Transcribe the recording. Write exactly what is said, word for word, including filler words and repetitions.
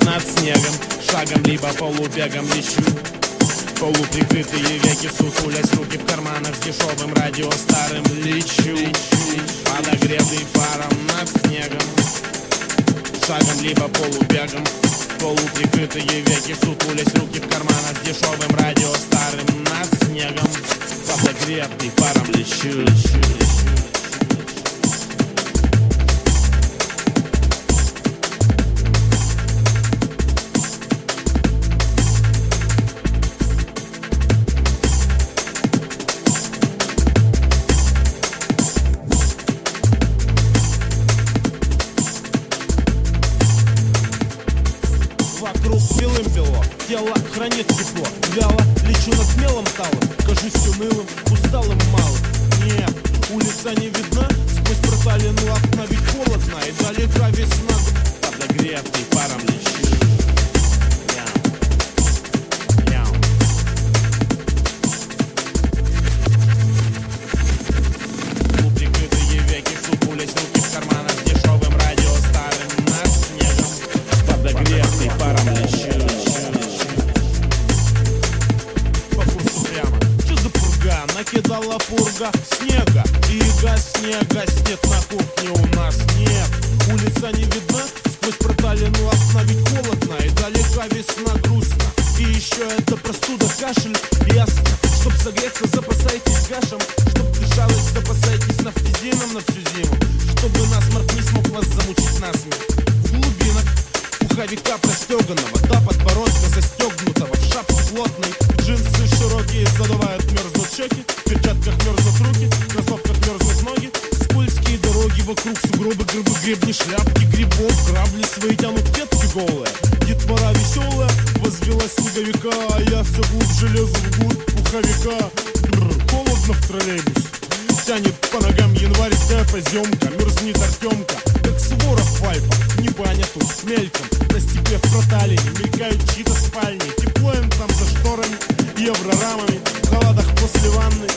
над снегом, шагом либо полубегом лечу. Полуприкрытые веки сутулясь, руки в карманах с дешевым радио старым лечу. Подогретый паром над снегом, шагом либо полубегом. Полуприкрытые веки сутулясь, руки в карманах с дешевым радио старым над снегом. Подогретый паром лечу. Вокруг белым бело, тело хранит тепло. Вяло лечу над смелым талом, кажусь унылым, усталым, малым. Нет, улица не видна, сквозь проталину окна ведь холодно. И далека весна, подогретый паром лечу. Полуприкрытые веки сутулясь, руки в карманах с дешевым радио старым над снегом. Подогретый паром лечу. По курсу прямо, что за пурга? Накидала пурга снега, и яга снега снет на кухне у нас нет. Улица не видна, сквозь проталину окна ведь холодно. И далека весна грустно. И еще это простуда, кашель, ясно. Чтоб согреться, запасайтесь кашем. Чтоб дышалось, запасайтесь нафтизином на всю зиму. Чтобы насморк не смог вас замучить насмерть. В глубинах пуховика простеганного, до подбородка застегнутого, в шапке плотной. Джинсы широкие задувают, мерзнут щеки. В перчатках мерзнут руки, в кроссовках мерзнут ноги. Скользкие дороги вокруг, сугробы, грибы, гребни, шляпки, грибов. Грабли свои тянут ветки голые. Детвора веселая возвела снеговика, а я все глубже лезу вглубь пуховика. Бррр, холодно в троллейбусе. Тянет по ногам январская поземка. Мерзнет Артемка, как Суворов в Альпах. Не баня тут, мельком, на степе в проталине. Мелькают чьи-то спальни. Тепло им там за шторами, еврорамами. В халатах после ванны